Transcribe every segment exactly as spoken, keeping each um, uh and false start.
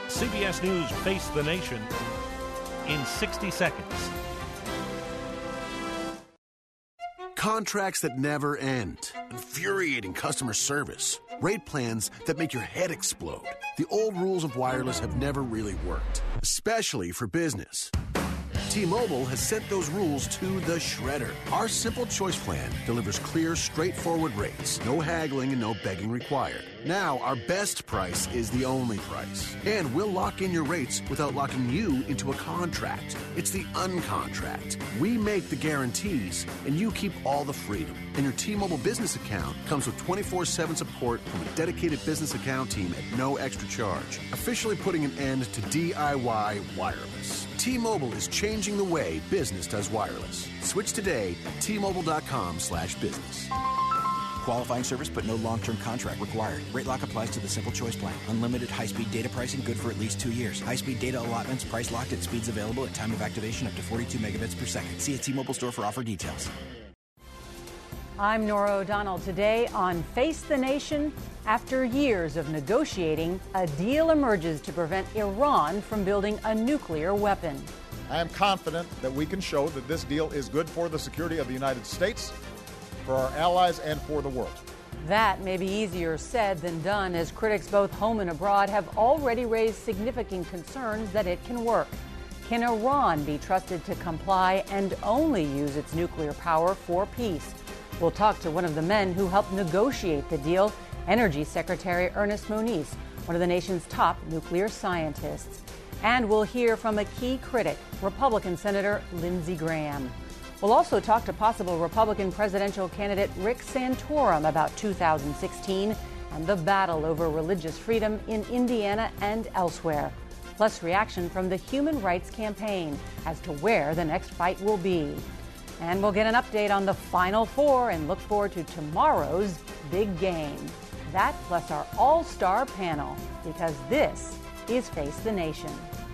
C B S News Face the Nation in sixty seconds. Contracts that never end. Infuriating customer service. Rate plans that make your head explode. The old rules of wireless have never really worked, especially for business. T-Mobile has sent those rules to the shredder. Our Simple Choice plan delivers clear, straightforward rates. No haggling and no begging required. Now, our best price is the only price. And we'll lock in your rates without locking you into a contract. It's the uncontract. We make the guarantees, and you keep all the freedom. And your T-Mobile business account comes with twenty-four seven support from a dedicated business account team at no extra charge. Officially putting an end to D I Y wireless. T-Mobile is changing the way business does wireless. Switch today at T-Mobile.com slash business. Qualifying service but no long-term contract required. Rate lock applies to the Simple Choice plan. Unlimited high-speed data pricing good for at least two years. High-speed data allotments price locked at speeds available at time of activation up to forty-two megabits per second. See a T-Mobile store for offer details. I'm Nora O'Donnell. Today on Face the Nation, after years of negotiating, a deal emerges to prevent Iran from building a nuclear weapon. I am confident that we can show that this deal is good for the security of the United States, for our allies, and for the world. That may be easier said than done, as critics both home and abroad have already raised significant concerns that it can work. Can Iran be trusted to comply and only use its nuclear power for peace? We'll talk to one of the men who helped negotiate the deal, Energy Secretary Ernest Moniz, one of the nation's top nuclear scientists. And we'll hear from a key critic, Republican Senator Lindsey Graham. We'll also talk to possible Republican presidential candidate Rick Santorum about two thousand sixteen and the battle over religious freedom in Indiana and elsewhere. Plus reaction from the Human Rights Campaign as to where the next fight will be. And we'll get an update on the Final Four and look forward to tomorrow's big game. That plus our all-star panel, because this is Face the Nation.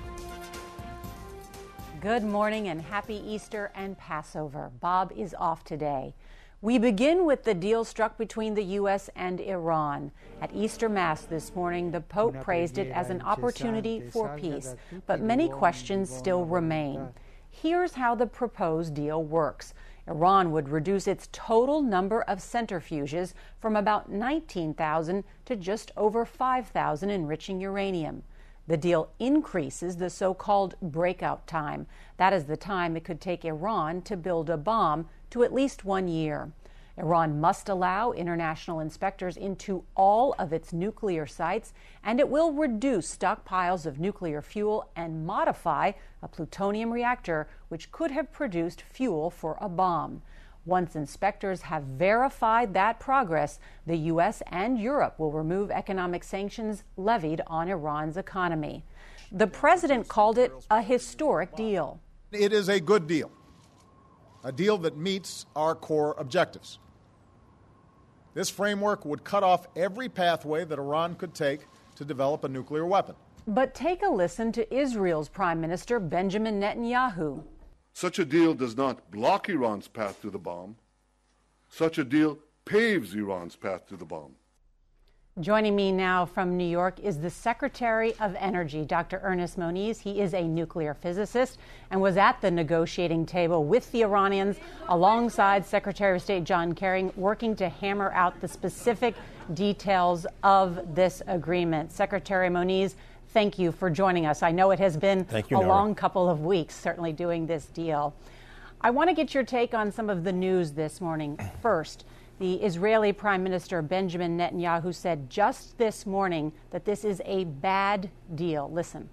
Good morning and happy Easter and Passover. Bob is off today. We begin with the deal struck between the U S and Iran. At Easter Mass this morning, the Pope praised it as an opportunity for peace, but many questions still remain. Here's how the proposed deal works. Iran would reduce its total number of centrifuges from about nineteen thousand to just over five thousand enriching uranium. The deal increases the so-called breakout time. That is the time it could take Iran to build a bomb to at least one year. Iran must allow international inspectors into all of its nuclear sites, and it will reduce stockpiles of nuclear fuel and modify a plutonium reactor, which could have produced fuel for a bomb. Once inspectors have verified that progress, the U S and Europe will remove economic sanctions levied on Iran's economy. The president called it a historic deal. It is a good deal, a deal that meets our core objectives. This framework would cut off every pathway that Iran could take to develop a nuclear weapon. But take a listen to Israel's Prime Minister Benjamin Netanyahu. Such a deal does not block Iran's path to the bomb. Such a deal paves Iran's path to the bomb. Joining me now from New York is the Secretary of Energy, Doctor Ernest Moniz. He is a nuclear physicist and was at the negotiating table with the Iranians alongside Secretary of State John Kerry, working to hammer out the specific details of this agreement. Secretary Moniz, thank you for joining us. I know it has been you, a Nora. long couple of weeks, certainly doing this deal. I want to get your take on some of the news this morning. First, the Israeli Prime Minister Benjamin Netanyahu said just this morning that this is a bad deal. Listen.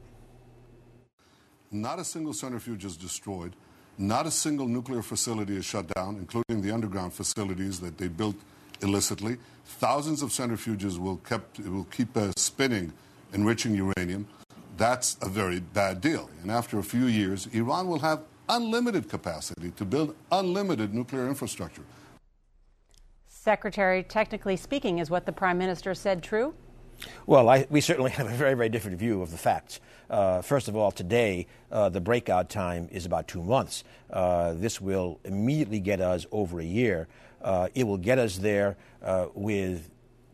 Not a single centrifuge is destroyed. Not a single nuclear facility is shut down, including the underground facilities that they built illicitly. Thousands of centrifuges will, kept, will keep uh, spinning, enriching uranium. That's a very bad deal. And after a few years, Iran will have unlimited capacity to build unlimited nuclear infrastructure. Secretary, technically speaking, is what the Prime Minister said true? Well, I, we certainly have a very, very different view of the facts. Uh, first of all, today, uh, the breakout time is about two months. Uh, this will immediately get us over a year. Uh, it will get us there uh, with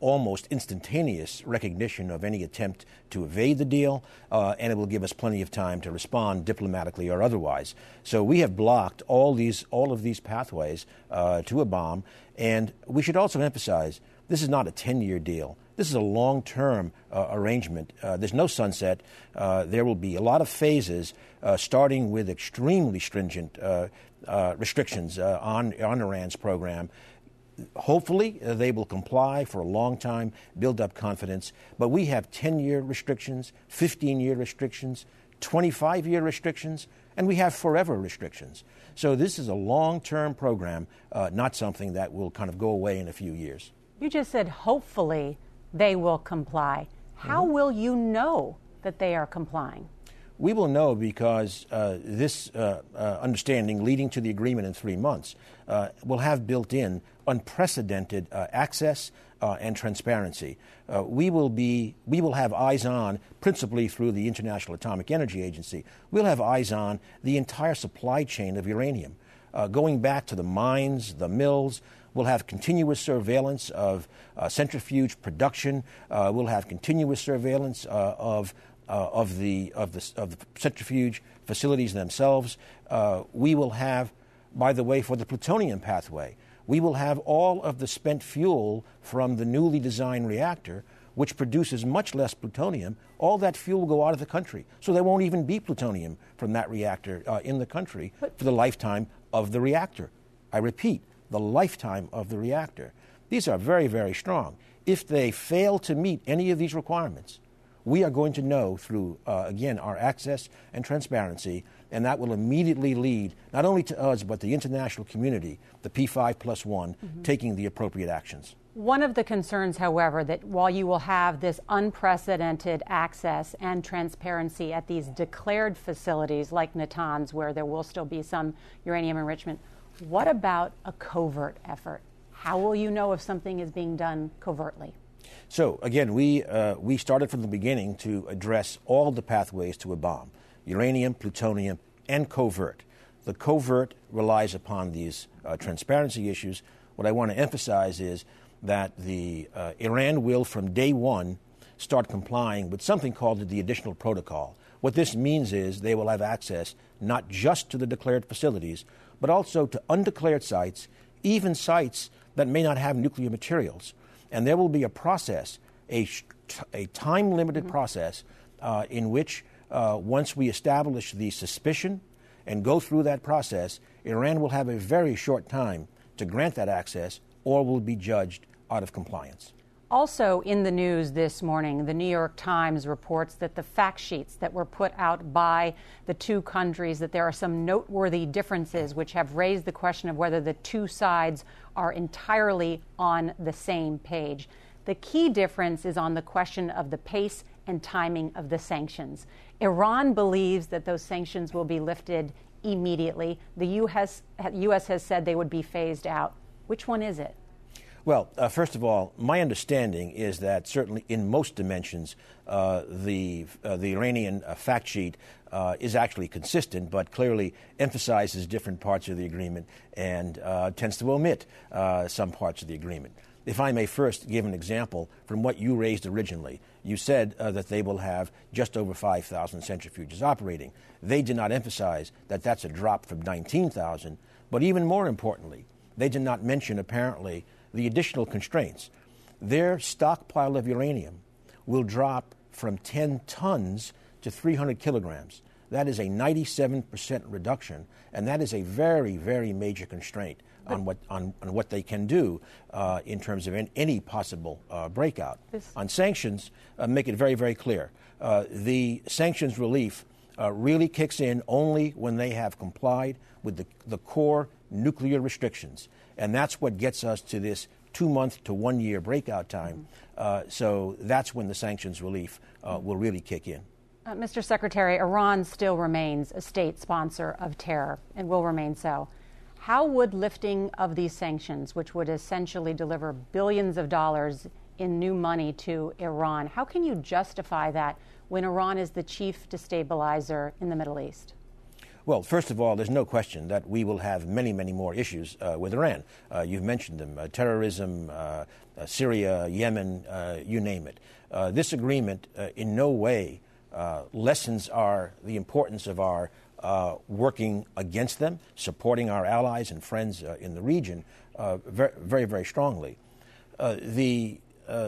almost instantaneous recognition of any attempt to evade the deal, uh, and it will give us plenty of time to respond diplomatically or otherwise. So we have blocked all these, all of these pathways uh, to a bomb, and we should also emphasize this is not a ten-year deal. This is a long-term uh, arrangement. Uh, there's no sunset. Uh, there will be a lot of phases, uh, starting with extremely stringent uh, uh, restrictions uh, on, on Iran's program. Hopefully, uh, they will comply for a long time, build up confidence. But we have ten-year restrictions, fifteen-year restrictions, twenty-five-year restrictions, and we have forever restrictions. So this is a long-term program, uh, not something that will kind of go away in a few years. You just said hopefully they will comply. How mm-hmm. will you know that they are complying? We will know because uh, this uh, uh, understanding leading to the agreement in three months uh, will have built in unprecedented uh, access uh, and transparency. Uh, we will be, we will have eyes on, principally through the International Atomic Energy Agency, we'll have eyes on the entire supply chain of uranium, uh, going back to the mines, the mills. We'll have continuous surveillance of uh, centrifuge production. Uh, we'll have continuous surveillance uh, of uh, of the of the of the centrifuge facilities themselves. Uh, we will have, by the way, for the plutonium pathway, we will have all of the spent fuel from the newly designed reactor, which produces much less plutonium. All that fuel will go out of the country, so there won't even be plutonium from that reactor uh, in the country for the lifetime of the reactor. I repeat, the lifetime of the reactor. These are very, very strong. If they fail to meet any of these requirements, we are going to know through, uh, again, our access and transparency, and that will immediately lead not only to us, but the international community, the P five plus one, mm-hmm. taking the appropriate actions. One of the concerns, however, that while you will have this unprecedented access and transparency at these declared facilities like Natanz, where there will still be some uranium enrichment, what about a covert effort? How will you know if something is being done covertly? So, again, we, uh, we started from the beginning to address all the pathways to a bomb, uranium, plutonium, and covert. The covert relies upon these uh, transparency issues. What I want to emphasize is that the uh, Iran will, from day one, start complying with something called the additional protocol. What this means is they will have access not just to the declared facilities, but also to undeclared sites, even sites that may not have nuclear materials. And there will be a process, a, a time-limited mm-hmm. process, uh, in which uh, once we establish the suspicion and go through that process, Iran will have a very short time to grant that access or will be judged out of compliance. Also in the news this morning, the New York Times reports that the fact sheets that were put out by the two countries, that there are some noteworthy differences which have raised the question of whether the two sides are entirely on the same page. The key difference is on the question of the pace and timing of the sanctions. Iran believes that those sanctions will be lifted immediately. The U S, U S has said they would be phased out. Which one is it? Well, uh, first of all, my understanding is that certainly in most dimensions, uh, the uh, the Iranian uh, fact sheet uh, is actually consistent, but clearly emphasizes different parts of the agreement and uh, tends to omit uh, some parts of the agreement. If I may first give an example from what you raised originally. You said uh, that they will have just over five thousand centrifuges operating. They did not emphasize that that's a drop from nineteen thousand, but even more importantly, they did not mention apparently the additional constraints. Their stockpile of uranium will drop from ten tons to three hundred kilograms. That is a ninety-seven percent reduction, and that is a very, very major constraint on what on, on what they can do uh, in terms of any, any possible uh, breakout. This. On sanctions, uh, make it very, very clear. Uh, the sanctions relief uh, really kicks in only when they have complied with the, the core nuclear restrictions. And that's what gets us to this two-month to one-year breakout time. Uh, so that's when the sanctions relief uh, will really kick in. Uh, Mister Secretary, Iran still remains a state sponsor of terror and will remain so. How would lifting of these sanctions, which would essentially deliver billions of dollars in new money to Iran, how can you justify that when Iran is the chief destabilizer in the Middle East? Well, first of all, there's no question that we will have many, many more issues uh, with Iran. Uh, you've mentioned them, uh, terrorism, uh, uh, Syria, Yemen, uh, you name it. Uh, this agreement uh, in no way uh, lessens our the importance of our uh, working against them, supporting our allies and friends uh, in the region uh, very, very, very strongly. Uh, the, uh,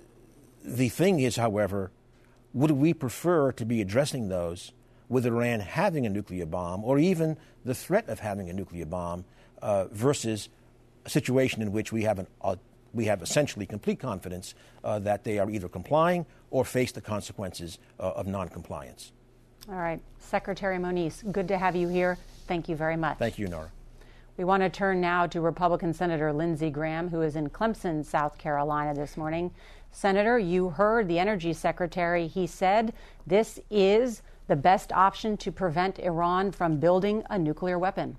the thing is, however, would we prefer to be addressing those with Iran having a nuclear bomb, or even the threat of having a nuclear bomb, uh, versus a situation in which we have an, uh, we have essentially complete confidence uh, that they are either complying or face the consequences uh, of noncompliance. All right. Secretary Moniz, good to have you here. Thank you very much. Thank you, Nora. We want to turn now to Republican Senator Lindsey Graham, who is in Clemson, South Carolina this morning. Senator, you heard the Energy Secretary. He said this is the best option to prevent Iran from building a nuclear weapon.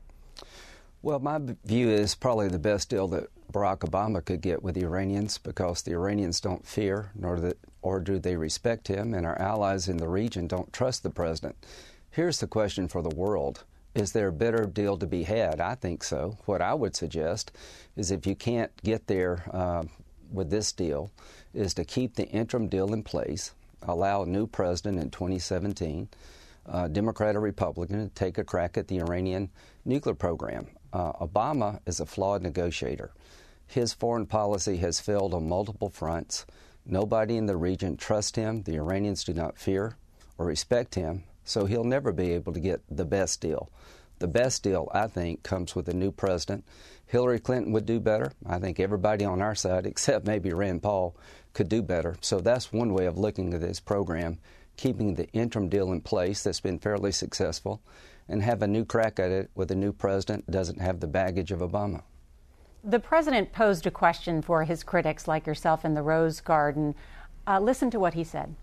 Well, my view is probably the best deal that Barack Obama could get with the Iranians, because the Iranians don't fear, nor do, or do they respect him, and our allies in the region don't trust the president. Here's the question for the world. Is there a better deal to be had? I think so. What I would suggest is, if you can't get there uh, with this deal, is to keep the interim deal in place, allow a new president in twenty seventeen, uh, Democrat or Republican, to take a crack at the Iranian nuclear program. Uh, Obama is a flawed negotiator. His foreign policy has failed on multiple fronts. Nobody in the region trusts him. The Iranians do not fear or respect him, so he'll never be able to get the best deal. The best deal, I think, comes with a new president. Hillary Clinton would do better. I think everybody on our side, except maybe Rand Paul, could do better. So that's one way of looking at this program, keeping the interim deal in place that's been fairly successful, and have a new crack at it with a new president that doesn't have the baggage of Obama. The president posed a question for his critics like yourself in the Rose Garden. Uh, listen to what he said.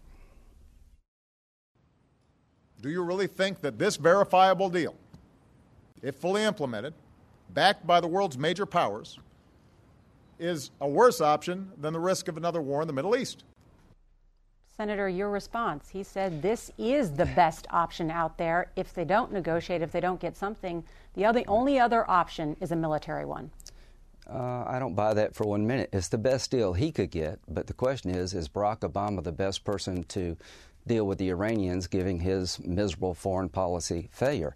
Do you really think that this verifiable deal, if fully implemented, backed by the world's major powers, is a worse option than the risk of another war in the Middle East? Senator, your response. He said this is the best option out there. If they don't negotiate, if they don't get something, the other, only other option is a military one. Uh, I don't buy that for one minute. It's the best deal he could get, but the question is, is Barack Obama the best person to deal with the Iranians, given his miserable foreign policy failure?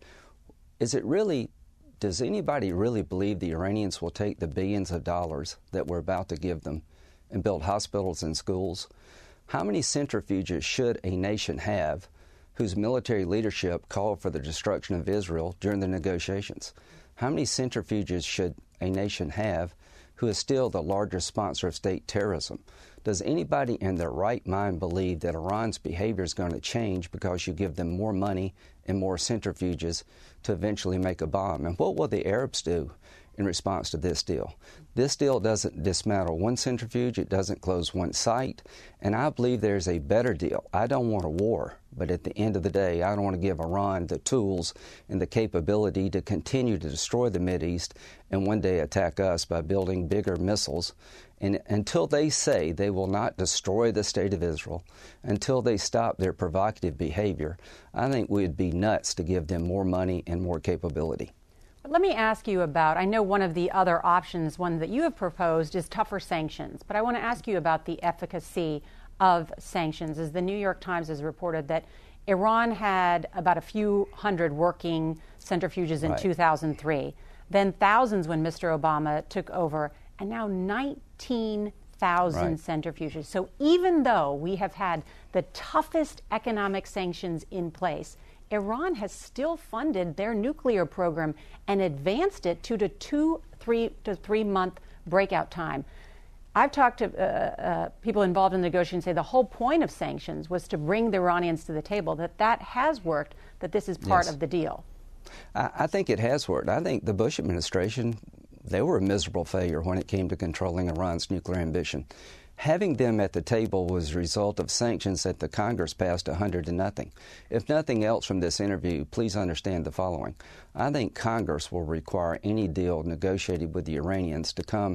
Is it really, does anybody really believe the Iranians will take the billions of dollars that we're about to give them and build hospitals and schools? How many centrifuges should a nation have whose military leadership called for the destruction of Israel during the negotiations? How many centrifuges should a nation have who is still the largest sponsor of state terrorism? Does anybody in their right mind believe that Iran's behavior is going to change because you give them more money and more centrifuges to eventually make a bomb? And what will the Arabs do in response to this deal? This deal doesn't dismantle one centrifuge, it doesn't close one site, and I believe there's a better deal. I don't want a war, but at the end of the day, I don't want to give Iran the tools and the capability to continue to destroy the Mideast and one day attack us by building bigger missiles. And until they say they will not destroy the state of Israel, until they stop their provocative behavior, I think we'd be nuts to give them more money and more capability. Let me ask you about, I know one of the other options, one that you have proposed, is tougher sanctions. But I want to ask you about the efficacy of sanctions. As the New York Times has reported that Iran had about a few hundred working centrifuges in right. two thousand three, then thousands when Mister Obama took over, and now nineteen thousand right. centrifuges. So even though we have had the toughest economic sanctions in place, Iran has still funded their nuclear program and advanced it to the two, three to three month breakout time. I've talked to uh, uh, people involved in the negotiations say the whole point of sanctions was to bring the Iranians to the table, that that has worked, that this is part yes. of the deal. I, I think it has worked. I think the Bush administration, they were a miserable failure when it came to controlling Iran's nuclear ambition. Having them at the table was a result of sanctions that the Congress passed one hundred to nothing. If nothing else from this interview, please understand the following. I think Congress will require any deal negotiated with the Iranians to come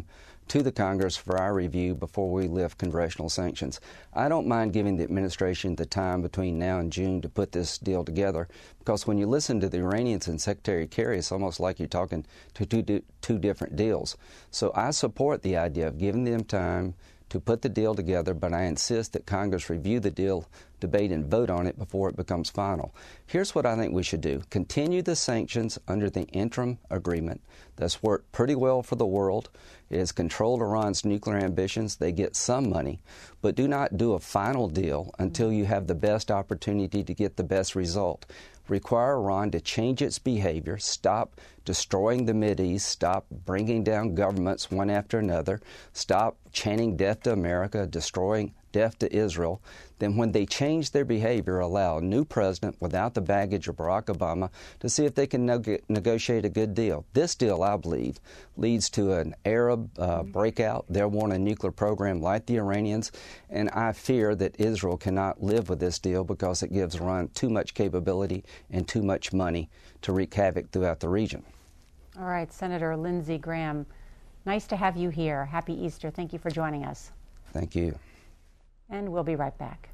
to the Congress for our review before we lift congressional sanctions. I don't mind giving the administration the time between now and June to put this deal together, because when you listen to the Iranians and Secretary Kerry, it's almost like you're talking to two, two different deals. So I support the idea of giving them time to put the deal together, but I insist that Congress review the deal, debate and vote on it before it becomes final. Here's what I think we should do. Continue the sanctions under the interim agreement. That's worked pretty well for the world. It has controlled Iran's nuclear ambitions. They get some money, but do not do a final deal until you have the best opportunity to get the best result. Require Iran to change its behavior, stop destroying the Mideast, stop bringing down governments one after another, stop chanting death to America, destroying death to Israel. Then when they change their behavior, allow a new president without the baggage of Barack Obama to see if they can neg- negotiate a good deal. This deal, I believe, leads to an Arab uh, breakout. They'll want a nuclear program like the Iranians, and I fear that Israel cannot live with this deal because it gives Iran too much capability and too much money to wreak havoc throughout the region. All right, Senator Lindsey Graham, nice to have you here. Happy Easter. Thank you for joining us. Thank you. And we'll be right back.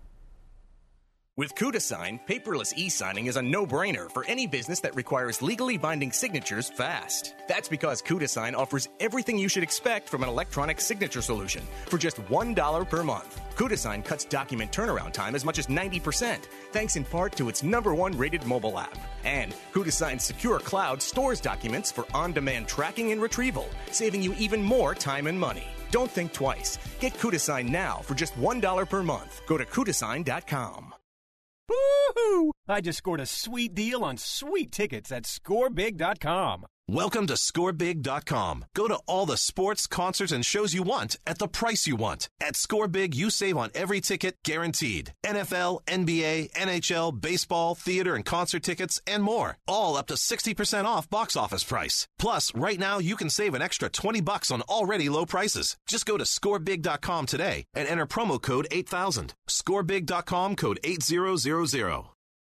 With KudaSign, paperless e-signing is a no-brainer for any business that requires legally binding signatures fast. That's because KudaSign offers everything you should expect from an electronic signature solution for just one dollar per month. KudaSign cuts document turnaround time as much as ninety percent, thanks in part to its number one rated mobile app. And KudaSign's secure cloud stores documents for on-demand tracking and retrieval, saving you even more time and money. Don't think twice. Get KudaSign now for just one dollar per month. Go to kudasign dot com. Woo-hoo! I just scored a sweet deal on sweet tickets at score big dot com. Welcome to score big dot com. Go to all the sports, concerts, and shows you want at the price you want. At ScoreBig, you save on every ticket, guaranteed. N F L, N B A, N H L, baseball, theater, and concert tickets, and more. All up to sixty percent off box office price. Plus, right now, you can save an extra twenty bucks on already low prices. Just go to score big dot com today and enter promo code eight thousand. score big dot com, code eight thousand.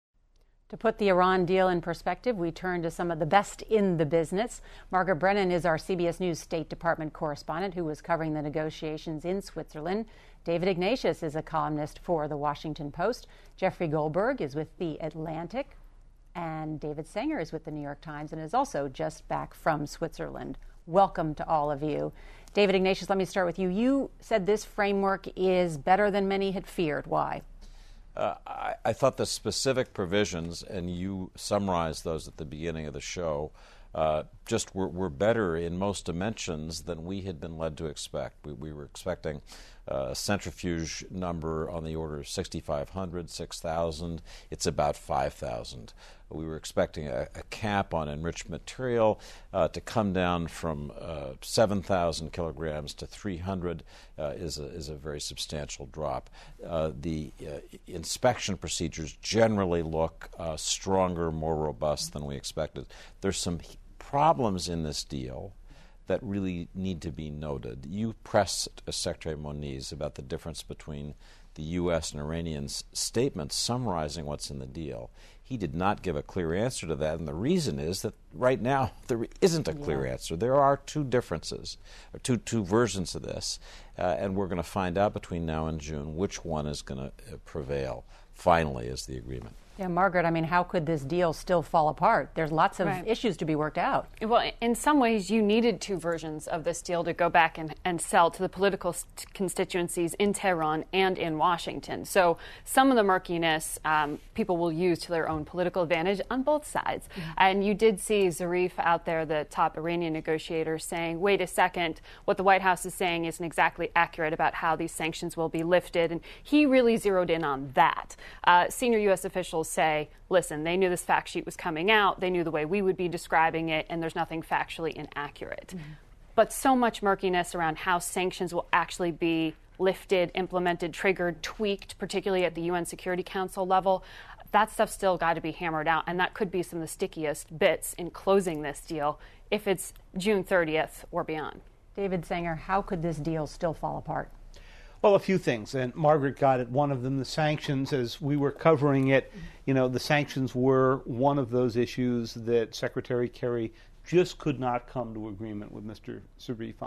To put the Iran deal in perspective, we turn to some of the best in the business. Margaret Brennan is our C B S News State Department correspondent who was covering the negotiations in Switzerland. David Ignatius is a columnist for The Washington Post. Jeffrey Goldberg is with The Atlantic. And David Sanger is with The New York Times and is also just back from Switzerland. Welcome to all of you. David Ignatius, let me start with you. You said this framework is better than many had feared. Why? Uh, I, I thought the specific provisions, and you summarized those at the beginning of the show, uh, just were, were better in most dimensions than we had been led to expect. We, we were expecting uh, a centrifuge number on the order of sixty-five hundred, six thousand. It's about five thousand. We were expecting a, a cap on enriched material uh, to come down from uh, seven thousand kilograms to three hundred uh, is, a, is a very substantial drop. Uh, the uh, inspection procedures generally look uh, stronger, more robust than we expected. There's some problems in this deal that really need to be noted. You pressed uh, Secretary Moniz about the difference between the U S and Iranians' statements summarizing what's in the deal. He did not give a clear answer to that, and the reason is that right now there isn't a clear yeah. answer. There are two differences, or two two versions of this, uh, and we're going to find out between now and June which one is going to uh, prevail finally as the agreement. Yeah, Margaret, I mean, how could this deal still fall apart? There's lots of right. issues to be worked out. Well, in some ways, you needed two versions of this deal to go back and, and sell to the political st- constituencies in Tehran and in Washington. So some of the murkiness um, people will use to their own political advantage on both sides. Mm-hmm. And you did see Zarif out there, the top Iranian negotiator, saying, wait a second, what the White House is saying isn't exactly accurate about how these sanctions will be lifted. And he really zeroed in on that. Uh, senior U S officials say, listen, they knew this fact sheet was coming out, they knew the way we would be describing it, and there's nothing factually inaccurate. Mm-hmm. But so much murkiness around how sanctions will actually be lifted, implemented, triggered, tweaked, particularly at the U N Security Council level. That stuff's still got to be hammered out, and that could be some of the stickiest bits in closing this deal if it's June thirtieth or beyond. David Sanger, how could this deal still fall apart? Well, a few things, and Margaret got at one of them, the sanctions. As we were covering it, you know, the sanctions were one of those issues that Secretary Kerry just could not come to agreement with Mister Zarif on.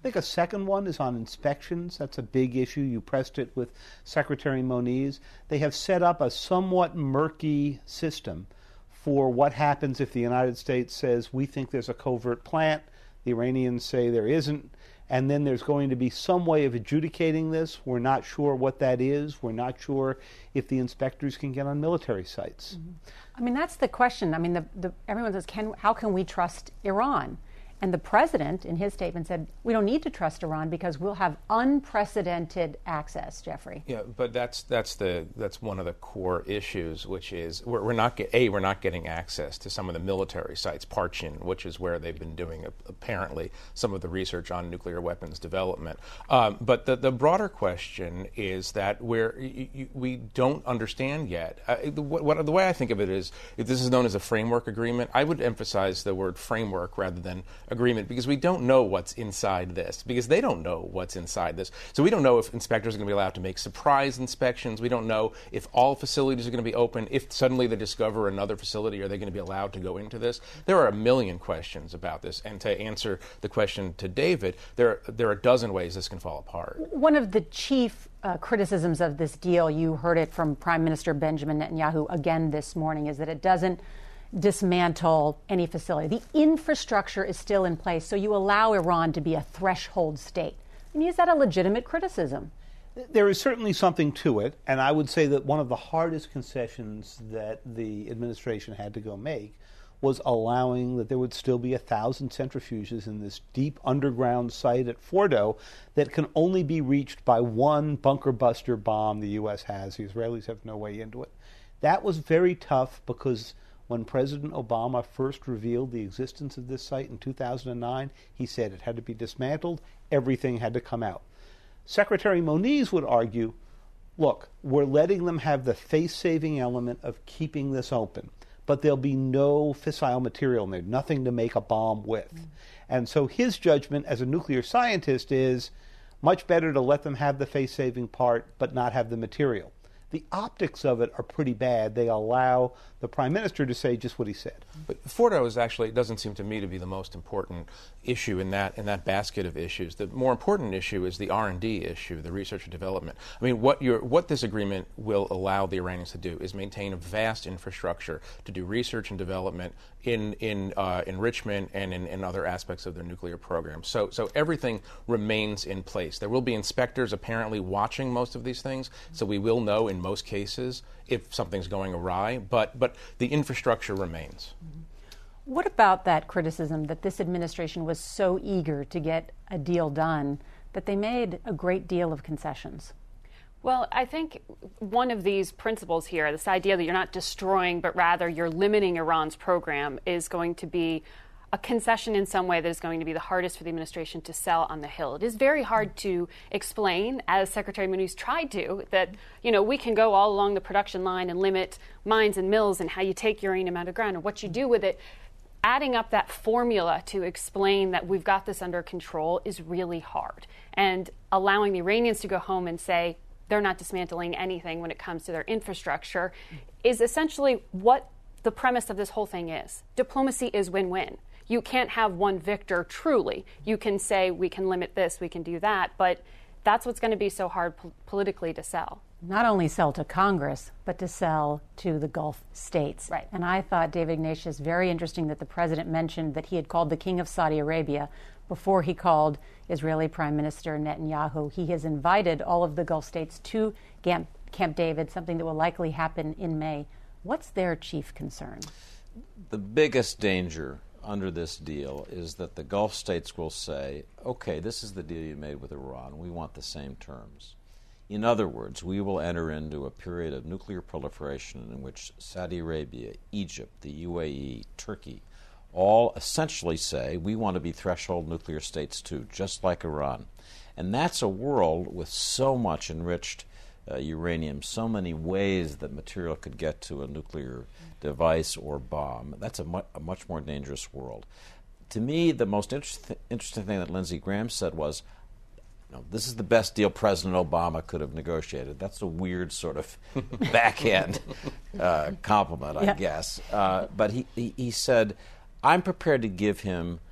think a second one is on inspections. That's a big issue. You pressed it with Secretary Moniz. They have set up a somewhat murky system for what happens if the United States says, we think there's a covert plant, the Iranians say there isn't, and then there's going to be some way of adjudicating this. We're not sure what that is. We're not sure if the inspectors can get on military sites. Mm-hmm. I mean, that's the question. I mean, the, the, everyone says, can, how can we trust Iran? And the president, in his statement, said, we don't need to trust Iran because we'll have unprecedented access, Jeffrey. Yeah, but that's that's the that's one of the core issues, which is we're, we're not get, a we're not getting access to some of the military sites, Parchin, which is where they've been doing apparently some of the research on nuclear weapons development. Um, but the the broader question is that we're y- y- we don't understand yet. Uh, the, what, the way I think of it is, if this is known as a framework agreement, I would emphasize the word framework rather than agreement, because we don't know what's inside this, because they don't know what's inside this. So we don't know if inspectors are going to be allowed to make surprise inspections. We don't know if all facilities are going to be open. If suddenly they discover another facility, are they going to be allowed to go into this? There are a million questions about this. And to answer the question to David, there, there are a dozen ways this can fall apart. One of the chief uh, criticisms of this deal, you heard it from Prime Minister Benjamin Netanyahu again this morning, is that it doesn't dismantle any facility. The infrastructure is still in place, so you allow Iran to be a threshold state. I mean, is that a legitimate criticism? There is certainly something to it, and I would say that one of the hardest concessions that the administration had to go make was allowing that there would still be a thousand centrifuges in this deep underground site at Fordo that can only be reached by one bunker buster bomb the U S has. The Israelis have no way into it. That was very tough because when President Obama first revealed the existence of this site in two thousand nine, he said it had to be dismantled, everything had to come out. Secretary Moniz would argue, look, we're letting them have the face-saving element of keeping this open, but there'll be no fissile material in there, nothing to make a bomb with. Mm. And so his judgment as a nuclear scientist is much better to let them have the face-saving part, but not have the material. The optics of it are pretty bad. They allow the prime minister to say just what he said. But Fordo is actually, it doesn't seem to me to be the most important issue in that in that basket of issues. The more important issue is the R and D issue, the research and development. I mean, what you're, what this agreement will allow the Iranians to do is maintain a vast infrastructure to do research and development in in uh, enrichment and in, in other aspects of their nuclear program. So so everything remains in place. There will be inspectors apparently watching most of these things, so we will know in most cases if something's going awry, but but the infrastructure remains. Mm-hmm. What about that criticism that this administration was so eager to get a deal done that they made a great deal of concessions? Well, I think one of these principles here, this idea that you're not destroying, but rather you're limiting Iran's program, is going to be a concession in some way that is going to be the hardest for the administration to sell on the Hill. It is very hard to explain, as Secretary Moniz tried to, that, you know, we can go all along the production line and limit mines and mills and how you take uranium out of ground and what you do with it. Adding up that formula to explain that we've got this under control is really hard. And allowing the Iranians to go home and say they're not dismantling anything when it comes to their infrastructure is essentially what the premise of this whole thing is. Diplomacy is win-win. You can't have one victor truly. You can say we can limit this, we can do that, but that's what's going to be so hard po- politically to sell. Not only sell to Congress, but to sell to the Gulf states. Right. And I thought, David Ignatius, very interesting that the president mentioned that he had called the King of Saudi Arabia before he called Israeli Prime Minister Netanyahu. He has invited all of the Gulf states to Camp, Camp David, something that will likely happen in May. What's their chief concern? The biggest danger under this deal is that the Gulf states will say, okay, this is the deal you made with Iran. We want the same terms. In other words, we will enter into a period of nuclear proliferation in which Saudi Arabia, Egypt, the U A E, Turkey, all essentially say, we want to be threshold nuclear states too, just like Iran. And that's a world with so much enriched uh, uranium, so many ways that material could get to a nuclear device or bomb. That's a, mu- a much more dangerous world. To me, the most inter- interesting thing that Lindsey Graham said was, you know, this is the best deal President Obama could have negotiated. That's a weird sort of backhand uh, compliment, I yeah. guess. Uh, but he, he, he said, I'm prepared to give him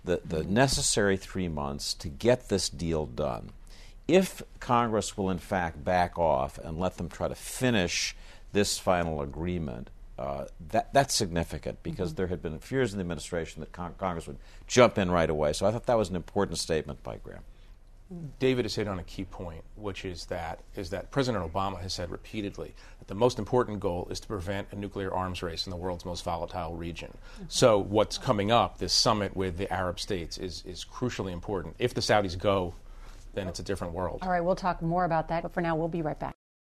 the, the necessary three months to get this deal done. If Congress will in fact back off and let them try to finish this final agreement, uh, that that's significant because mm-hmm. there had been fears in the administration that con- Congress would jump in right away. So I thought that was an important statement by Graham. David has hit on a key point, which is that is that President Obama has said repeatedly that the most important goal is to prevent a nuclear arms race in the world's most volatile region. Mm-hmm. So what's coming up, this summit with the Arab states, is, is crucially important. If the Saudis go, then it's a different world. All right, we'll talk more about that, but for now, we'll be right back.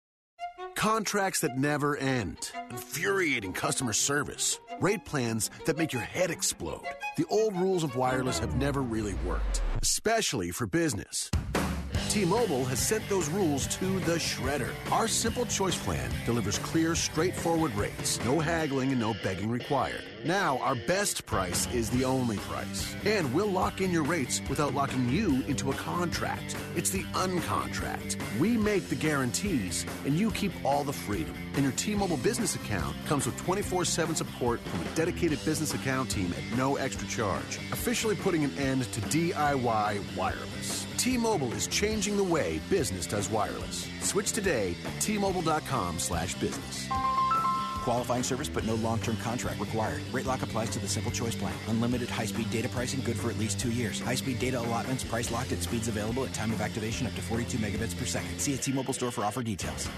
Contracts that never end. Infuriating customer service. Rate plans that make your head explode. The old rules of wireless have never really worked, especially for business. T-Mobile has sent those rules to the shredder. Our Simple Choice plan delivers clear, straightforward rates. No haggling and no begging required. Now, our best price is the only price. And we'll lock in your rates without locking you into a contract. It's the uncontract. We make the guarantees, and you keep all the freedom. And your T-Mobile business account comes with twenty-four seven support from a dedicated business account team at no extra charge. Officially putting an end to D I Y wireless. T-Mobile is changing the way business does wireless. Switch today at T-Mobile.com slash business. Qualifying service, but no long-term contract required. Rate lock applies to the Simple Choice plan. Unlimited high-speed data pricing good for at least two years. High-speed data allotments price locked at speeds available at time of activation up to forty-two megabits per second. See a T-Mobile store for offer details.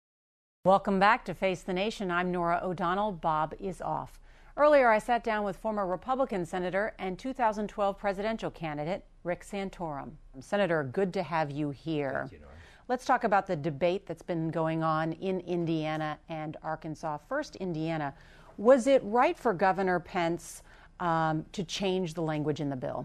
Welcome back to Face the Nation. I'm Nora O'Donnell. Bob is off. Earlier, I sat down with former Republican Senator and two thousand twelve presidential candidate Rick Santorum. Senator, good to have you here. Thank you, Nora. Let's talk about the debate that's been going on in Indiana and Arkansas. First, Indiana. Was it right for Governor Pence um, to change the language in the bill?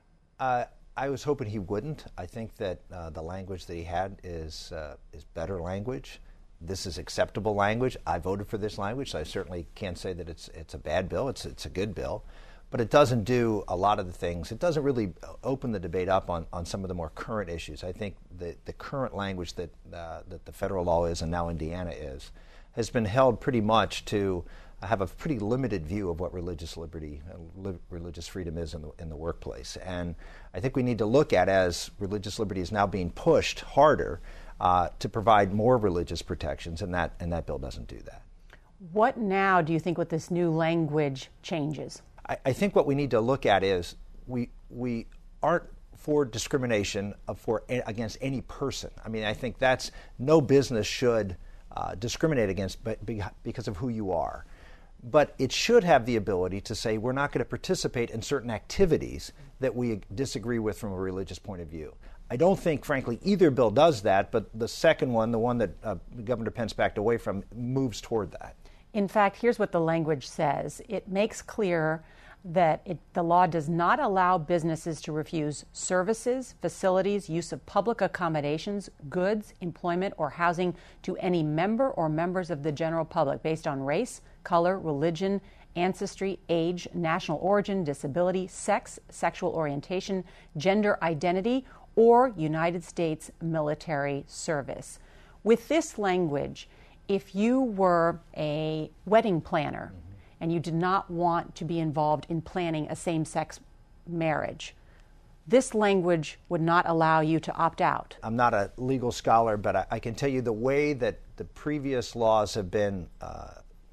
Uh, I was hoping he wouldn't. I think that uh, the language that he had is uh, is better language. This is acceptable language. I voted for this language, so I certainly can't say that it's it's a bad bill. It's it's a good bill. But it doesn't do a lot of the things. It doesn't really open the debate up on, on some of the more current issues. I think the, the current language that uh, that the federal law is and now Indiana is has been held pretty much to have a pretty limited view of what religious liberty and li- religious freedom is in the, in the workplace. And I think we need to look at, as religious liberty is now being pushed harder, uh, to provide more religious protections, and that and that bill doesn't do that. What now do you think with this new language changes? I think what we need to look at is we we aren't for discrimination of for against any person. I mean, I think that's no business should uh, discriminate against, but because of who you are. But it should have the ability to say we're not going to participate in certain activities that we disagree with from a religious point of view. I don't think, frankly, either bill does that, but the second one, the one that uh, Governor Pence backed away from, moves toward that. In fact, here's what the language says. It makes clear that it, the law does not allow businesses to refuse services, facilities, use of public accommodations, goods, employment, or housing to any member or members of the general public based on race, color, religion, ancestry, age, national origin, disability, sex, sexual orientation, gender identity, or United States military service. With this language, if you were a wedding planner and you did not want to be involved in planning a same-sex marriage, this language would not allow you to opt out. I'm not a legal scholar, but I, I can tell you the way that the previous laws have been uh,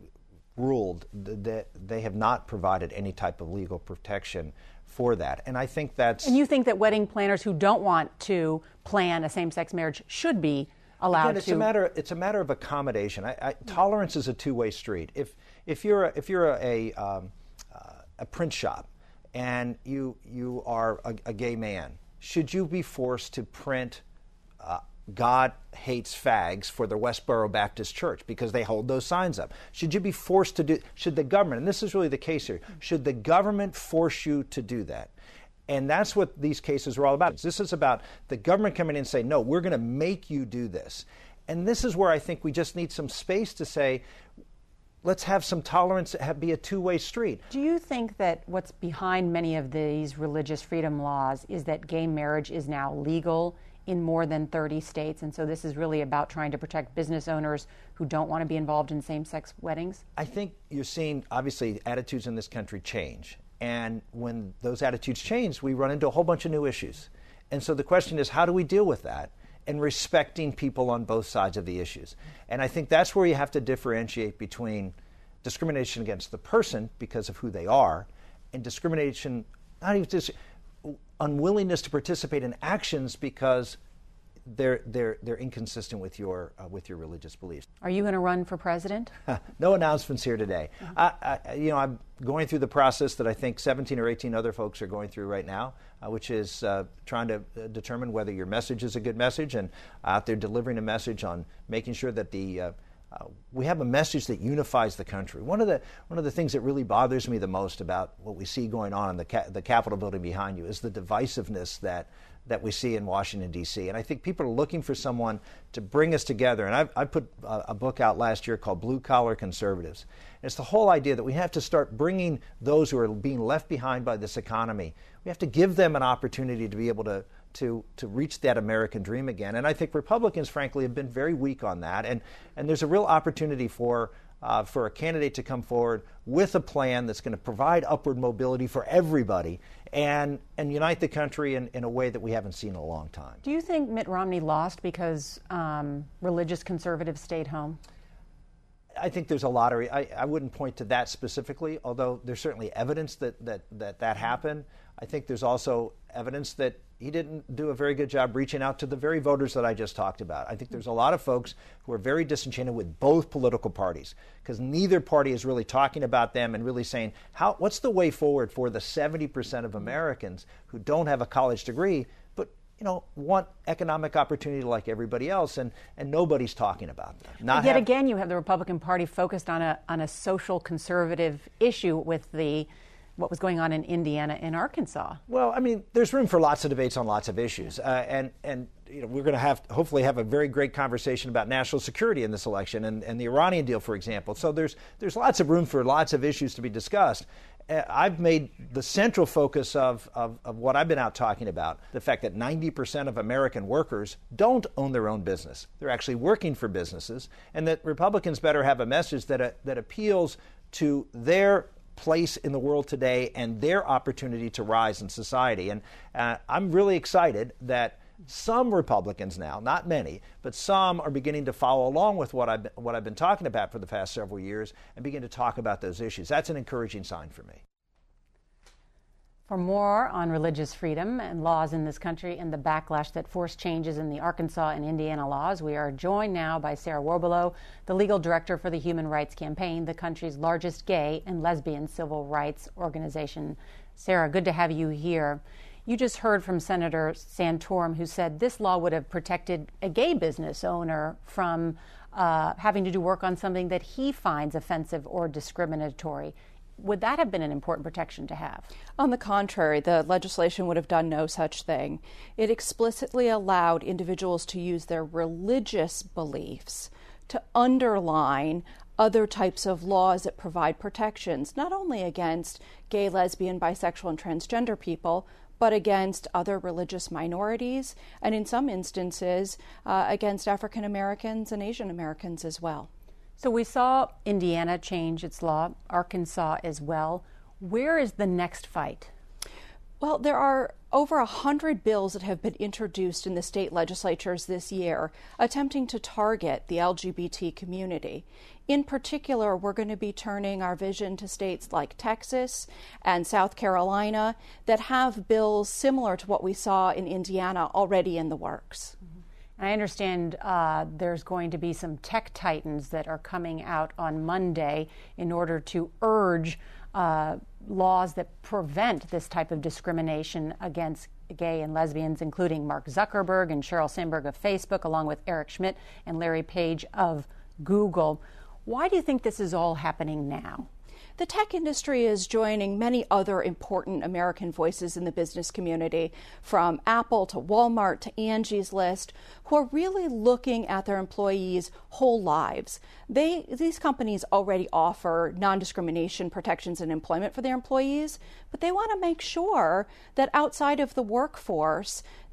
ruled, that they have not provided any type of legal protection for that. And I think that's... And you think that wedding planners who don't want to plan a same-sex marriage should be allowed Again, it's to... A matter, it's a matter of accommodation. I, I, tolerance is a two-way street. If if you're a, if you're a a, um, uh, a print shop and you you are a, a gay man, should you be forced to print uh, God hates fags for the Westboro Baptist Church because they hold those signs up? Should you be forced to do? Should the government? And this is really the case here. Should the government force you to do that? And that's what these cases are all about. This is about the government coming in and saying, no, we're going to make you do this. And this is where I think we just need some space to say, let's have some tolerance, have, be a two-way street. Do you think that what's behind many of these religious freedom laws is that gay marriage is now legal in more than thirty states, and so this is really about trying to protect business owners who don't want to be involved in same-sex weddings? I think you're seeing, obviously, attitudes in this country change. And when those attitudes change, we run into a whole bunch of new issues. And so the question is, how do we deal with that? And respecting people on both sides of the issues. And I think that's where you have to differentiate between discrimination against the person because of who they are, and discrimination, not even just unwillingness to participate in actions because they're they're they're inconsistent with your uh, with your religious beliefs. Are you going to run for president? No announcements here today. Mm-hmm. I, I, you know, I'm going through the process that I think seventeen or eighteen other folks are going through right now, uh, which is uh, trying to uh, determine whether your message is a good message, and out there delivering a message on making sure that the uh, uh, we have a message that unifies the country. One of the one of the things that really bothers me the most about what we see going on in the ca- the Capitol building behind you is the divisiveness that. that we see in Washington, D C. And I think people are looking for someone to bring us together. And I, I put a, a book out last year called Blue Collar Conservatives. And it's the whole idea that we have to start bringing those who are being left behind by this economy. We have to give them an opportunity to be able to, to, to reach that American dream again. And I think Republicans, frankly, have been very weak on that. And, and there's a real opportunity for Uh, for a candidate to come forward with a plan that's going to provide upward mobility for everybody and and unite the country in, in a way that we haven't seen in a long time. Do you think Mitt Romney lost because um, religious conservatives stayed home? I think there's a lottery. I, I wouldn't point to that specifically, although there's certainly evidence that, that that that happened. I think there's also evidence that he didn't do a very good job reaching out to the very voters that I just talked about. I think there's a lot of folks who are very disenchanted with both political parties because neither party is really talking about them and really saying, how, what's the way forward for the seventy percent of Americans who don't have a college degree but you know, want economic opportunity like everybody else, and, and nobody's talking about that. Not Yet have, again, you have the Republican Party focused on a on a social conservative issue with the what was going on in Indiana and Arkansas. Well, I mean, there's room for lots of debates on lots of issues, uh, and and you know, we're going to have hopefully have a very great conversation about national security in this election and, and the Iranian deal, for example. So there's there's lots of room for lots of issues to be discussed. Uh, I've made the central focus of, of, of what I've been out talking about, the fact that ninety percent of American workers don't own their own business. They're actually working for businesses, and that Republicans better have a message that uh, that appeals to their place in the world today and their opportunity to rise in society. And uh, I'm really excited that some Republicans now, not many, but some are beginning to follow along with what I've been, what I've been talking about for the past several years and begin to talk about those issues. That's an encouraging sign for me. For more on religious freedom and laws in this country and the backlash that forced changes in the Arkansas and Indiana laws, we are joined now by Sarah Warbelow, the legal director for the Human Rights Campaign, the country's largest gay and lesbian civil rights organization. Sarah, good to have you here. You just heard from Senator Santorum, who said this law would have protected a gay business owner from uh, having to do work on something that he finds offensive or discriminatory. Would that have been an important protection to have? On the contrary, the legislation would have done no such thing. It explicitly allowed individuals to use their religious beliefs to underline other types of laws that provide protections, not only against gay, lesbian, bisexual, and transgender people, but against other religious minorities, and in some instances, uh, against African Americans and Asian Americans as well. So we saw Indiana change its law, Arkansas as well. Where is the next fight? Well, there are over a hundred bills that have been introduced in the state legislatures this year attempting to target the L G B T community. In particular, we're going to be turning our vision to states like Texas and South Carolina that have bills similar to what we saw in Indiana already in the works. I understand uh, there's going to be some tech titans that are coming out on Monday in order to urge uh, laws that prevent this type of discrimination against gay and lesbians, including Mark Zuckerberg and Sheryl Sandberg of Facebook, along with Eric Schmidt and Larry Page of Google. Why do you think this is all happening now? The tech industry is joining many other important American voices in the business community, from Apple to Walmart to Angie's List, who are really looking at their employees' whole lives. They, these companies already offer non-discrimination protections in employment for their employees, but they want to make sure that outside of the workforce,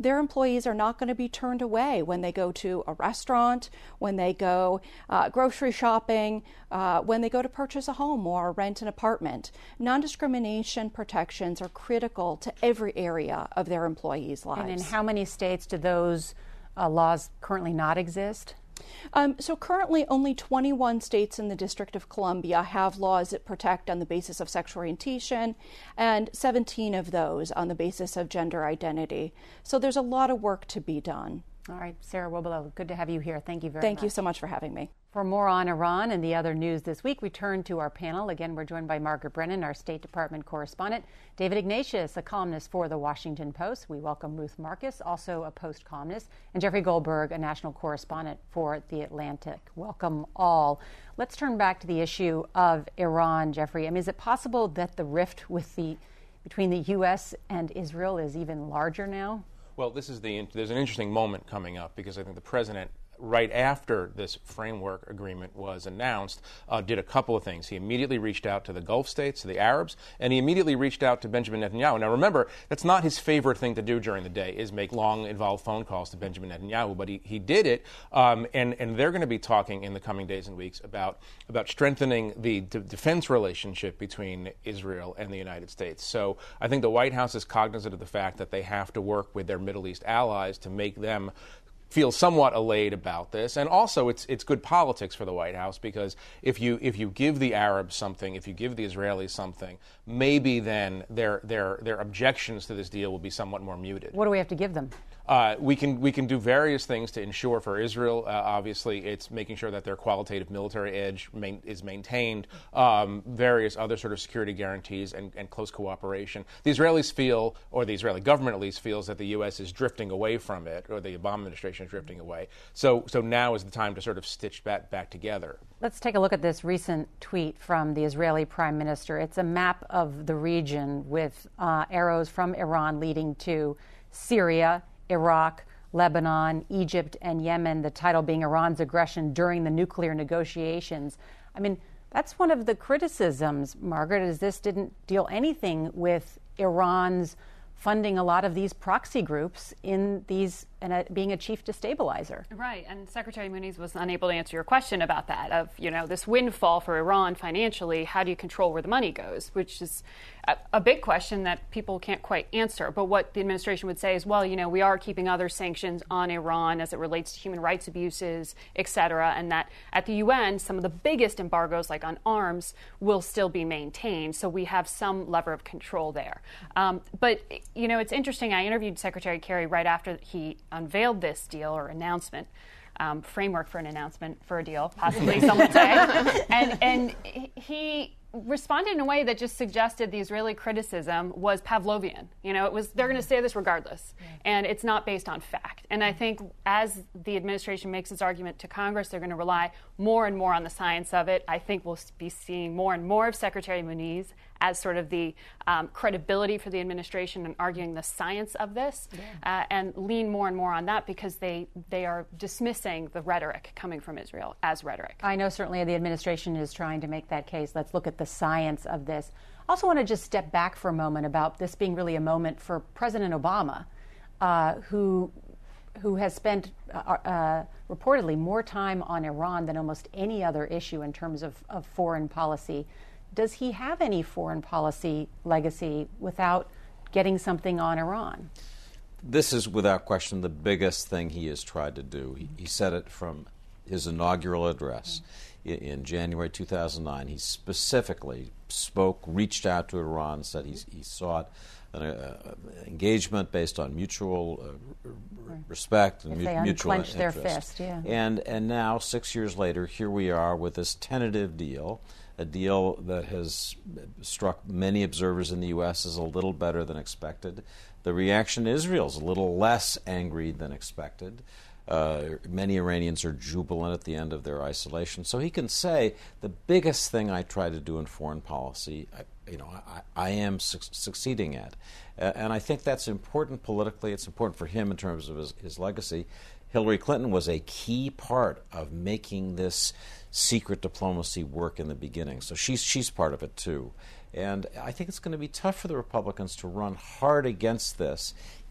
their employees are not going to be turned away when they go to a restaurant, when they go uh, grocery shopping, uh, when they go to purchase a home or rent an apartment. Non-discrimination protections are critical to every area of their employees' lives. And in how many states do those uh, laws currently not exist? Um, so currently only twenty-one states in the District of Columbia have laws that protect on the basis of sexual orientation, and seventeen of those on the basis of gender identity. So there's a lot of work to be done. All right, Sarah Wobolo, good to have you here. Thank you very Thank much. Thank you so much for having me. For more on Iran and the other news this week, we turn to our panel. Again, we're joined by Margaret Brennan, our State Department correspondent, David Ignatius, a columnist for The Washington Post. We welcome Ruth Marcus, also a Post columnist, and Jeffrey Goldberg, a national correspondent for The Atlantic. Welcome all. Let's turn back to the issue of Iran, Jeffrey. I mean, is it possible that the rift with the between the U S and Israel is even larger now? Well, this is the there's an interesting moment coming up because I think the president, right after this framework agreement was announced, uh, did a couple of things. He immediately reached out to the Gulf states, to the Arabs, and he immediately reached out to Benjamin Netanyahu. Now, remember, that's not his favorite thing to do during the day, is make long, involved phone calls to Benjamin Netanyahu, but he, he did it, um, and, and they're going to be talking in the coming days and weeks about, about strengthening the d- defense relationship between Israel and the United States. So I think the White House is cognizant of the fact that they have to work with their Middle East allies to make them feel somewhat elate about this, and also it's it's good politics for the White House because if you if you give the Arabs something, if you give the Israelis something, maybe then their their their objections to this deal will be somewhat more muted. What do we have to give them? Uh, we can we can do various things to ensure for Israel. Uh, obviously, it's making sure that their qualitative military edge main, is maintained. Um, various other sort of security guarantees and, and close cooperation. The Israelis feel, or the Israeli government at least feels, that the U S is drifting away from it, or the Obama administration is drifting away. So so now is the time to sort of stitch that back together. Let's take a look at this recent tweet from the Israeli Prime Minister. It's a map of the region with uh, arrows from Iran leading to Syria, Iraq, Lebanon, Egypt, and Yemen, the title being Iran's aggression during the nuclear negotiations. I mean, that's one of the criticisms, Margaret, is this didn't deal anything with Iran's funding a lot of these proxy groups in these and a, being a chief destabilizer. Right, and Secretary Muniz was unable to answer your question about that, of, you know, this windfall for Iran financially, how do you control where the money goes, which is a, a big question that people can't quite answer. But what the administration would say is, well, you know, we are keeping other sanctions on Iran as it relates to human rights abuses, et cetera, and that at the U N, some of the biggest embargoes, like on arms, will still be maintained, so we have some lever of control there. Um, but, you know, it's interesting, I interviewed Secretary Kerry right after he unveiled this deal or announcement, um, framework for an announcement for a deal, possibly some would say. And, and he responded in a way that just suggested the Israeli criticism was Pavlovian. You know, it was, they're going to say this regardless. Yeah. And it's not based on fact. And I think as the administration makes its argument to Congress, they're going to rely more and more on the science of it. I think we'll be seeing more and more of Secretary Muniz as sort of the um, credibility for the administration and arguing the science of this, yeah. uh, and lean more and more on that because they, they are dismissing the rhetoric coming from Israel as rhetoric. I know certainly the administration is trying to make that case. Let's look at the science of this. I also want to just step back for a moment about this being really a moment for President Obama, uh, who who has spent uh, uh, reportedly more time on Iran than almost any other issue in terms of, of foreign policy. Does he have any foreign policy legacy without getting something on Iran? This is, without question, the biggest thing he has tried to do. He, he said it from his inaugural address in, in January two thousand nine. He specifically spoke, reached out to Iran, said he, he sought an uh, engagement based on mutual uh, r- respect and if mu- they mutual unclench interest. their fist, yeah. And, and now, six years later, here we are with this tentative deal, a deal that has struck many observers in the U S as a little better than expected. The reaction to Israel is a little less angry than expected. Uh, many Iranians are jubilant at the end of their isolation. So he can say, the biggest thing I try to do in foreign policy, I, you know, I, I am su- succeeding at. Uh, and I think that's important politically. It's important for him in terms of his, his legacy. Hillary Clinton was a key part of making this secret diplomacy work in the beginning. So she's she's part of it too. And I think it's going to be tough for the Republicans to run hard against this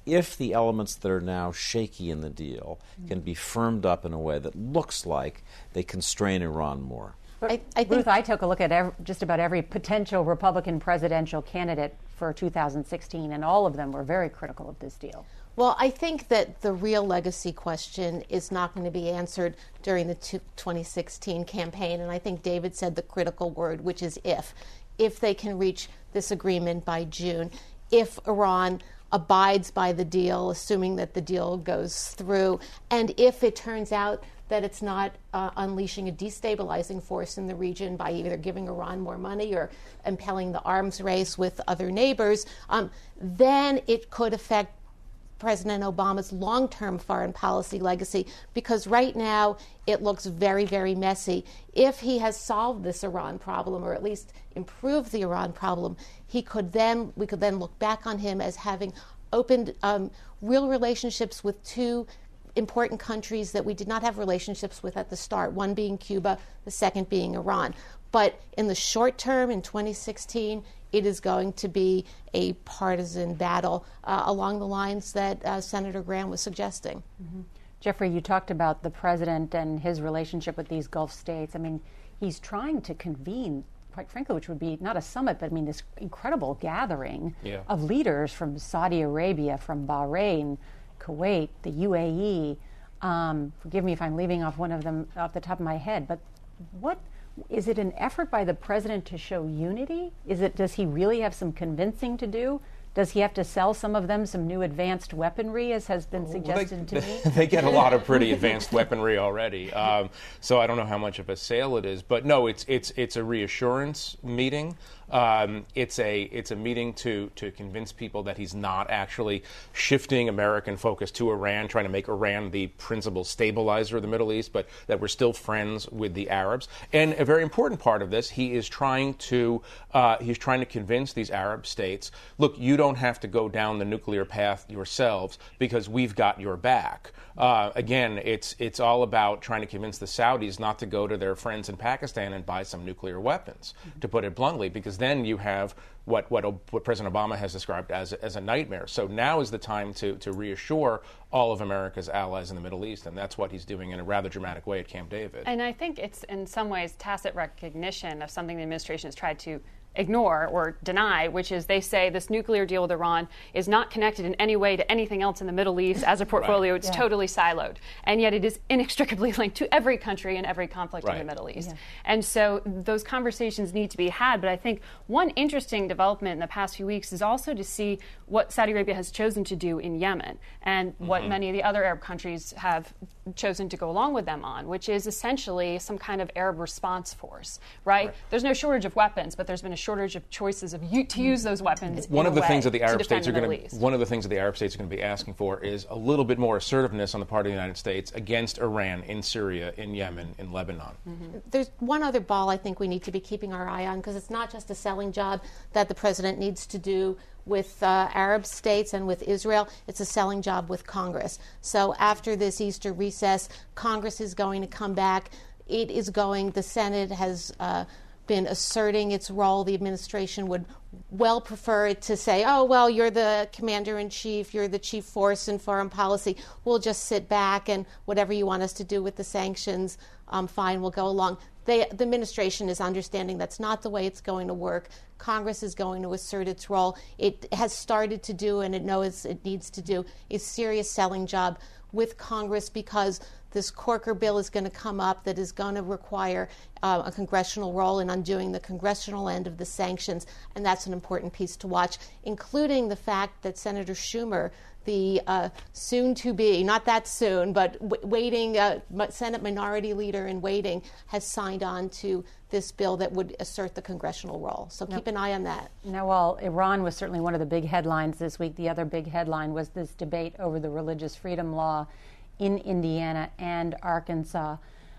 if the elements that are now shaky in the deal can be firmed up in a way that looks like they constrain Iran more. I, I Ruth, I took a look at every, just about every potential Republican presidential candidate for two thousand sixteen, and all of them were very critical of this deal. Well, I think that the real legacy question is not going to be answered during the twenty sixteen campaign, and I think David said the critical word, which is if. If they can reach this agreement by June, if Iran abides by the deal, assuming that the deal goes through, and if it turns out that it's not uh, unleashing a destabilizing force in the region by either giving Iran more money or impelling the arms race with other neighbors, um, then it could affect President Obama's long-term foreign policy legacy, because right now it looks very, very messy. If he has solved this Iran problem, or at least improved the Iran problem, he could then we could then look back on him as having opened um, real relationships with two important countries that we did not have relationships with at the start, one being Cuba, the second being Iran. But in the short term, in twenty sixteen, it is going to be a partisan battle uh, along the lines that uh, Senator Graham was suggesting. Mm-hmm. Jeffrey, you talked about the president and his relationship with these Gulf states. I mean, he's trying to convene, quite frankly, which would be not a summit, but I mean this incredible gathering yeah. of leaders from Saudi Arabia, from Bahrain, Kuwait, the U A E. Um, forgive me if I'm leaving off one of them off the top of my head, but what is it an effort by the president to show unity? Is it, does he really have some convincing to do? Does he have to sell some of them some new advanced weaponry, as has been suggested well, they, to me? They get a lot of pretty advanced weaponry already, um, so I don't know how much of a sale it is. But no, it's it's it's a reassurance meeting. Um, it's a it's a meeting to to convince people that he's not actually shifting American focus to Iran, trying to make Iran the principal stabilizer of the Middle East, but that we're still friends with the Arabs. And a very important part of this, he is trying to uh, he's trying to convince these Arab states, look, you don't have to go down the nuclear path yourselves because we've got your back. Uh, again, it's it's all about trying to convince the Saudis not to go to their friends in Pakistan and buy some nuclear weapons, mm-hmm. to put it bluntly, because then you have what what, what President Obama has described as as a nightmare. So now is the time to to reassure all of America's allies in the Middle East, and that's what he's doing in a rather dramatic way at Camp David. And I think it's in some ways tacit recognition of something the administration has tried to ignore or deny, which is they say this nuclear deal with Iran is not connected in any way to anything else in the Middle East as a portfolio. Right. It's yeah. totally siloed. And yet it is inextricably linked to every country and every conflict right. in the Middle East. Yeah. And so those conversations need to be had. But I think one interesting development in the past few weeks is also to see what Saudi Arabia has chosen to do in Yemen and mm-hmm. what many of the other Arab countries have chosen to go along with them on, which is essentially some kind of Arab response force, right? right. There's no shortage of weapons, but there's been a shortage of choices of you, to use those weapons. One of the things that the Arab states are going to one of the things that the Arab states are going to be asking for is a little bit more assertiveness on the part of the United States against Iran in Syria, in Yemen, in Lebanon. Mm-hmm. There's one other ball I think we need to be keeping our eye on, because it's not just a selling job that the president needs to do with uh, Arab states and with Israel. It's a selling job with Congress. So after this Easter recess, Congress is going to come back. It is going, the Senate has uh, been asserting its role. The administration would well prefer it to say, oh, well, you're the commander-in-chief, you're the chief force in foreign policy. We'll just sit back and whatever you want us to do with the sanctions, um, fine, we'll go along. They, the administration is understanding that's not the way it's going to work. Congress is going to assert its role. It has started to do, and it knows it needs to do, a serious selling job with Congress, because this Corker bill is going to come up that is going to require uh, a congressional role in undoing the congressional end of the sanctions, and that's an important piece to watch, including the fact that Senator Schumer, the uh, soon-to-be, not that soon, but w- waiting, uh, Senate Minority Leader in waiting, has signed on to this bill that would assert the congressional role. So keep an eye on that. Now, while Iran was certainly one of the big headlines this week, the other big headline was this debate over the religious freedom law in Indiana and Arkansas.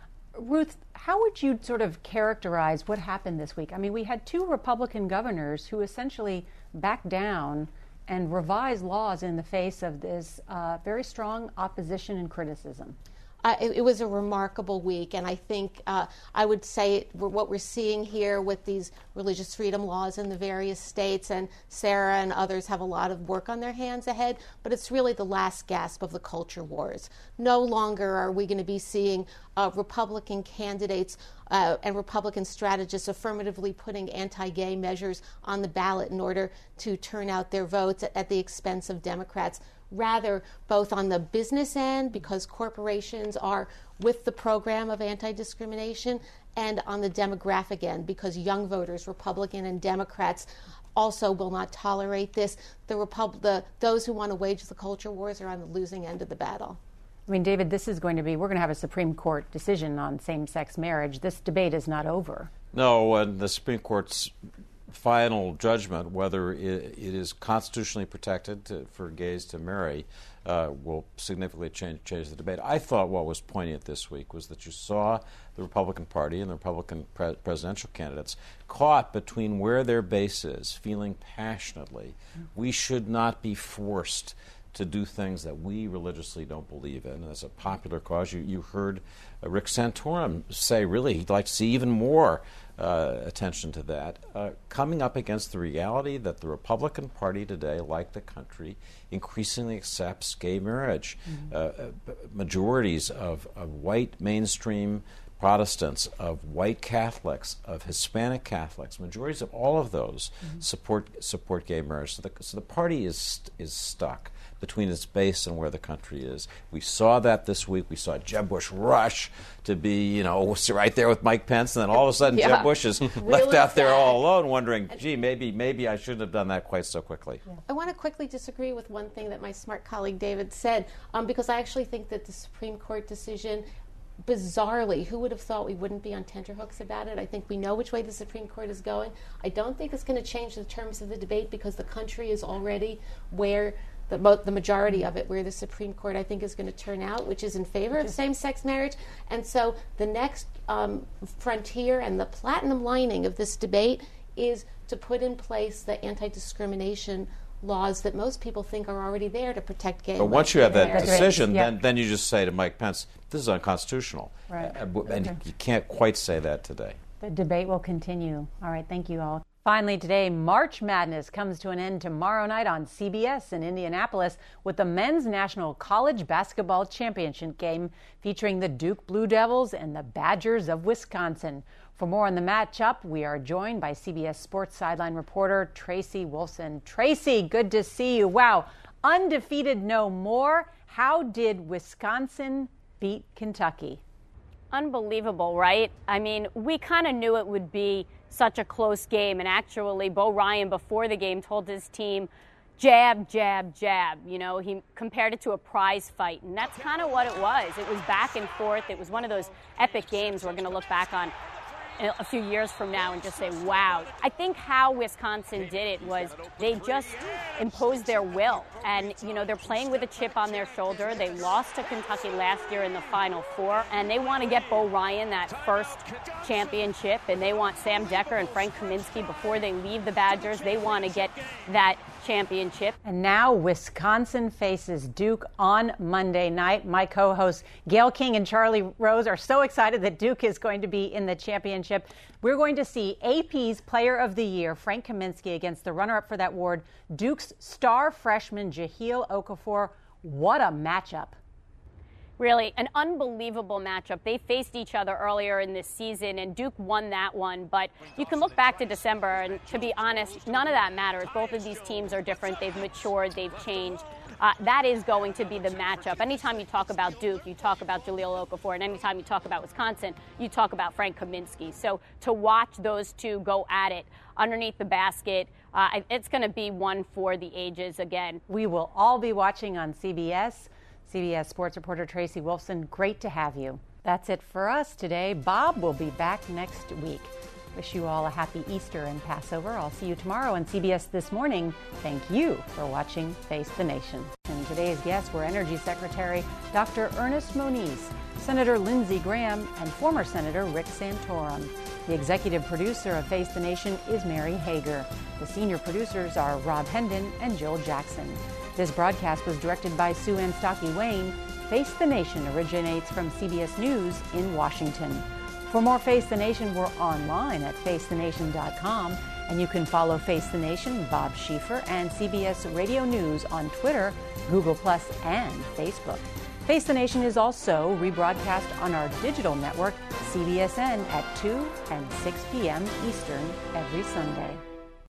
Ruth, how would you sort of characterize what happened this week? I mean, we had two Republican governors who essentially backed down and revised laws in the face of this uh, very strong opposition and criticism. Uh, it, it was a remarkable week, and I think uh, I would say what we're seeing here with these religious freedom laws in the various states, and Sarah and others have a lot of work on their hands ahead, but it's really the last gasp of the culture wars. No longer are we going to be seeing uh, Republican candidates uh, and Republican strategists affirmatively putting anti-gay measures on the ballot in order to turn out their votes at, at the expense of Democrats. Rather, both on the business end, because corporations are with the program of anti-discrimination, and on the demographic end, because young voters, Republican and Democrats, also will not tolerate this. The, Repub- the those who want to wage the culture wars are on the losing end of the battle. I mean, David, this is going to be, we're going to have a Supreme Court decision on same-sex marriage. This debate is not over. No, and the Supreme Court's final judgment, whether it, it is constitutionally protected to, for gays to marry, uh, will significantly change, change the debate. I thought what was poignant this week was that you saw the Republican Party and the Republican pre- presidential candidates caught between where their base is, feeling passionately, we should not be forced to do things that we religiously don't believe in. As a popular cause, you, you heard uh, Rick Santorum say really he'd like to see even more uh, attention to that, uh, coming up against the reality that the Republican Party today, like the country, increasingly accepts gay marriage. Mm-hmm. Uh, uh, majorities of, of white mainstream Protestants, of white Catholics, of Hispanic Catholics, majorities of all of those mm-hmm. support support gay marriage. So the, so the party is is stuck between its base and where the country is. We saw that this week. We saw Jeb Bush rush to be, you know, right there with Mike Pence, and then all of a sudden yeah. Jeb Bush is really left out there sad. all alone, wondering, gee, maybe maybe I shouldn't have done that quite so quickly. Yeah. I want to quickly disagree with one thing that my smart colleague David said, um, because I actually think that the Supreme Court decision, bizarrely, who would have thought we wouldn't be on tenterhooks about it? I think we know which way the Supreme Court is going. I don't think it's going to change the terms of the debate because the country is already where the, the majority of it, where the Supreme Court, I think, is going to turn out, which is in favor of same-sex marriage. And so the next um, frontier and the platinum lining of this debate is to put in place the anti-discrimination laws that most people think are already there to protect gay. But once you have that marriage. decision, yeah. then then you just say to Mike Pence, this is unconstitutional. Right. Uh, and Okay. you can't quite say that today. The debate will continue. All right, thank you all. Finally today, March Madness comes to an end tomorrow night on C B S in Indianapolis with the Men's National College Basketball Championship game featuring the Duke Blue Devils and the Badgers of Wisconsin. For more on the matchup, we are joined by C B S Sports sideline reporter Tracy Wolfson. Tracy, good to see you. Wow, undefeated no more. How did Wisconsin beat Kentucky? Unbelievable, right? I mean, we kind of knew it would be such a close game. And actually, Bo Ryan, before the game, told his team, jab, jab, jab. You know, he compared it to a prize fight. And that's kind of what it was. It was back and forth. It was one of those epic games we're going to look back on a few years from now and just say, wow. I think how Wisconsin did it was they just imposed their will. And, you know, they're playing with a chip on their shoulder. They lost to Kentucky last year in the Final Four, and they want to get Bo Ryan that first championship, and they want Sam Decker and Frank Kaminsky before they leave the Badgers. They want to get that championship. And now Wisconsin faces Duke on Monday night. My co-hosts Gail King and Charlie Rose are so excited that Duke is going to be in the championship. We're going to see A P's Player of the Year, Frank Kaminsky, against the runner-up for that award, Duke's star freshman Jahlil Okafor. What a matchup. Really, an unbelievable matchup. They faced each other earlier in this season, and Duke won that one. But you can look back to December, and to be honest, none of that matters. Both of these teams are different. They've matured. They've changed. Uh, that is going to be the matchup. Anytime you talk about Duke, you talk about Jahlil Okafor, and anytime you talk about Wisconsin, you talk about Frank Kaminsky. So to watch those two go at it underneath the basket, uh, it's going to be one for the ages again. We will all be watching on C B S. C B S sports reporter Tracy Wolfson, great to have you. That's it for us today. Bob will be back next week. Wish you all a happy Easter and Passover. I'll see you tomorrow on C B S This Morning. Thank you for watching Face the Nation. And today's guests were Energy Secretary Doctor Ernest Moniz, Senator Lindsey Graham, and former Senator Rick Santorum. The executive producer of Face the Nation is Mary Hager. The senior producers are Rob Hendon and Joel Jackson. This broadcast was directed by Sue Ann Stockey-Wayne. Face the Nation originates from C B S News in Washington. For more Face the Nation, we're online at face the nation dot com, and you can follow Face the Nation, Bob Schieffer, and C B S Radio News on Twitter, Google Plus, and Facebook. Face the Nation is also rebroadcast on our digital network, C B S N, at two and six p.m. Eastern every Sunday.